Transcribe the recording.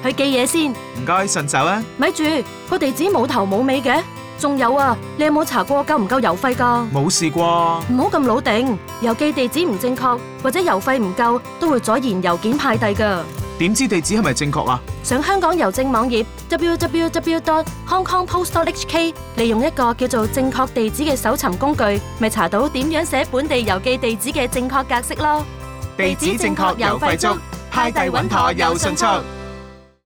去寄嘢先。 唔該，順手啊。 咪住，個地址冇頭冇尾嘅。仲有啊，你有冇查過夠唔夠郵費㗎？ 冇試過。 唔好咁老定，郵寄地址唔正確或者郵費唔夠，都會阻延郵件派遞㗎。 點知地址係咪正確啊？ 上香港郵政網頁 www.hongkongpost.hk， 利用一個叫做正確地址嘅搜尋工具，咪查到點樣寫本地郵寄地址嘅正確格式咯。 地址正確，郵費足，派遞穩妥又迅速。